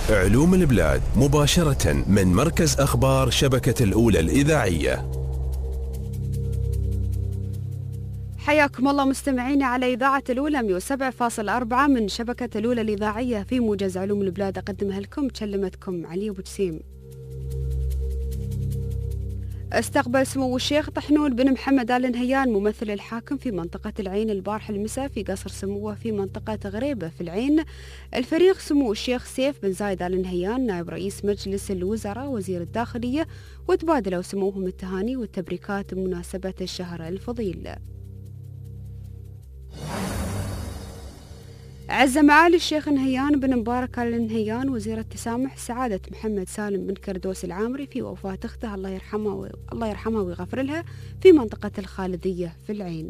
علوم البلاد مباشرة من مركز أخبار شبكة الأولى الإذاعية. حياكم الله مستمعينا على إذاعة الأولى 107.4 من شبكة الأولى الإذاعية في موجز علوم البلاد. أقدمها لكم كلمتكم علي أبو جسيم. استقبل سمو الشيخ طحنون بن محمد آل نهيان ممثل الحاكم في منطقة العين البارحة المساء في قصر سموه في منطقة غريبة في العين. الفريق سمو الشيخ سيف بن زايد آل نهيان نائب رئيس مجلس الوزراء وزير الداخلية، وتبادلوا سموهم التهاني والتبريكات بمناسبة الشهر الفضيل. عز معالي الشيخ نهيان بن مبارك آل نهيان وزير التسامح سعادة محمد سالم بن كردوس العامري في وفاة أخته الله يرحمها ويغفر لها في منطقة الخالدية في العين.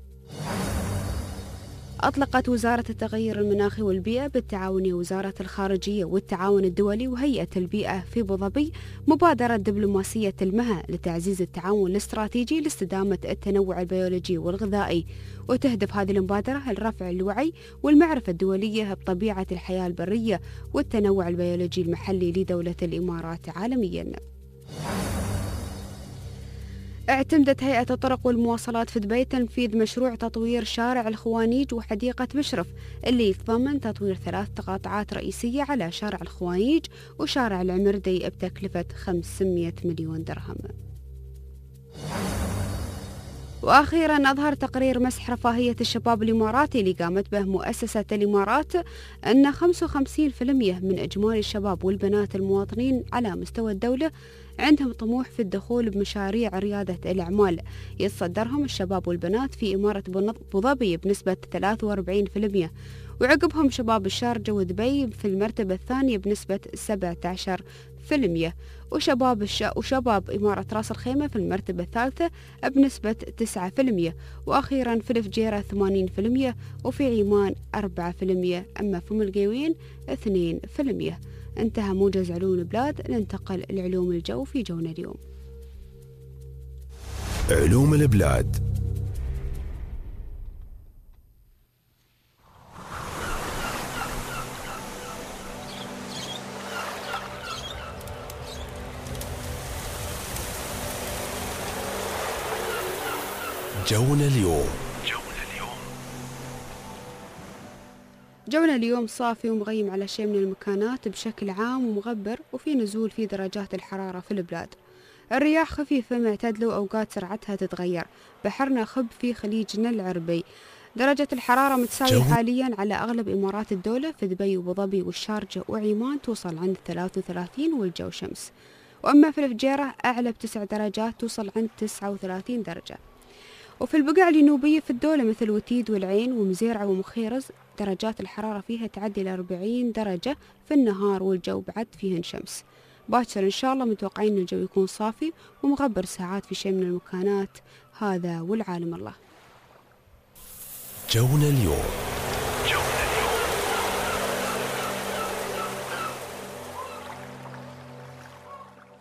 أطلقت وزارة التغير المناخي والبيئة بالتعاون وزارة الخارجية والتعاون الدولي وهيئة البيئة في أبوظبي مبادرة دبلوماسية المها لتعزيز التعاون الاستراتيجي لاستدامة التنوع البيولوجي والغذائي، وتهدف هذه المبادرة لرفع الوعي والمعرفة الدولية بطبيعة الحياة البرية والتنوع البيولوجي المحلي لدولة الإمارات عالميا. اعتمدت هيئة الطرق والمواصلات في دبي تنفيذ مشروع تطوير شارع الخوانيج وحديقة مشرف اللي يتضمن تطوير 3 تقاطعات رئيسية على شارع الخوانيج وشارع العمردي بتكلفة 500 مليون درهم. وأخيرا أظهر تقرير مسح رفاهية الشباب الإماراتي اللي قامت به مؤسسة الإمارات أن 55% من إجمالي الشباب والبنات المواطنين على مستوى الدولة عندهم طموح في الدخول بمشاريع ريادة الأعمال يتصدرهم الشباب والبنات في إمارة أبوظبي بنسبة 43%، وعقبهم شباب الشارجة ودبي في المرتبة الثانية بنسبة 17%، وشباب إمارة راس الخيمة في المرتبة الثالثة بنسبة 9%، وأخيرا في الفجيرة 80%، وفي عمان 4%، أما في ملقيوين 2%. انتهى موجز علوم البلاد. ننتقل لعلوم الجو في جونا اليوم. علوم البلاد. جونا اليوم. جونا اليوم صافي ومغيم على شيء من المكانات بشكل عام ومغبر، وفي نزول في درجات الحرارة في البلاد. الرياح خفيفة معتدلة وأوقات سرعتها تتغير. بحرنا خب في خليجنا العربي. درجة الحرارة متساوية حاليا على أغلب إمارات الدولة في دبي وأبوظبي والشارجة وعمان توصل عند 33 والجو شمس. وأما في الفجيرة أعلى ب9 درجات توصل عند 39 درجة. وفي البقع الجنوبية في الدولة مثل وتيد والعين ومزيرعة ومخيرز درجات الحرارة فيها تعدي 40 درجة في النهار والجو بعد فيهن شمس. باكر إن شاء الله متوقعين الجو يكون صافي ومغبر ساعات في شيء من المكانات. هذا والعالم الله. جونا اليوم.